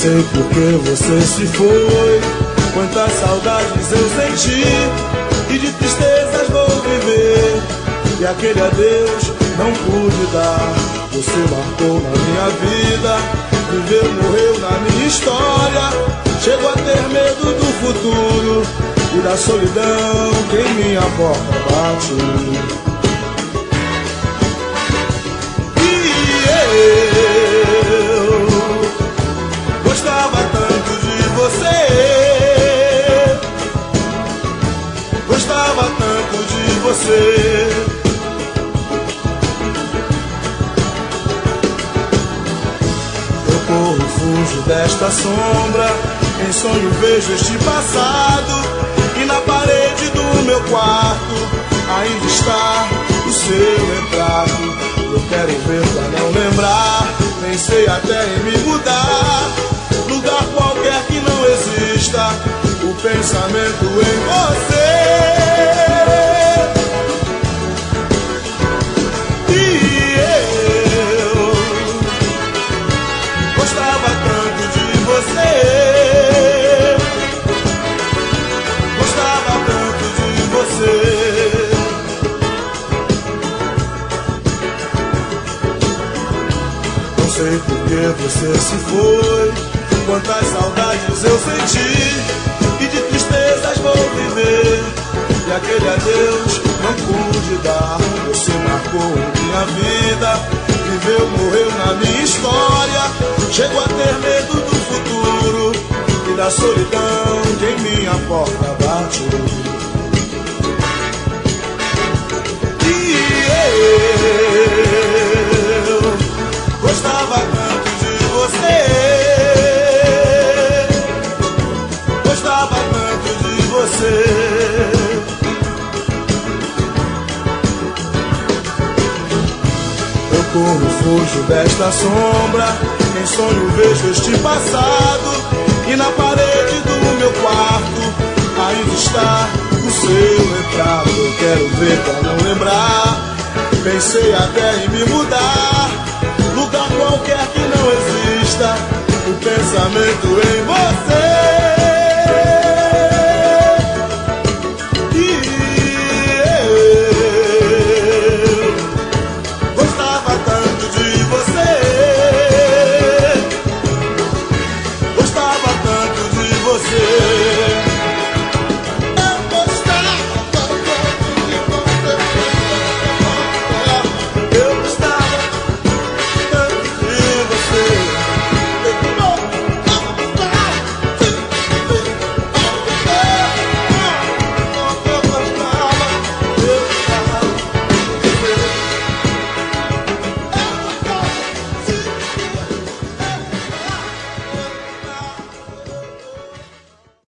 sei por que você se foi, quantas saudades eu senti, e de tristezas vou viver, e aquele adeus não pude dar. Você marcou na minha vida, viveu, morreu na minha história, chego a ter medo do futuro e da solidão que em minha porta bate. Gostava tanto de você, gostava tanto de você. Eu corro e fujo desta sombra, em sonho vejo este passado, e na parede do meu quarto ainda está o seu retrato. Eu quero ver pra não lembrar, pensei até em me mudar, lugar qualquer que não exista o pensamento em você. E eu gostava tanto de você, gostava tanto de você. Não sei por que você se foi, quantas saudades eu senti, e de tristezas vou viver, e aquele adeus não pude dar. Você marcou minha vida, viveu, morreu na minha história, chego a ter medo do futuro e da solidão que em minha porta bate. E eu gostava tanto de você, gostava tanto de você. Eu corro e fujo desta sombra, em sonho vejo este passado, e na parede do meu quarto ainda está o seu retrato. Eu quero ver pra não lembrar, pensei até em me mudar, lugar qualquer que não exista o pensamento em você.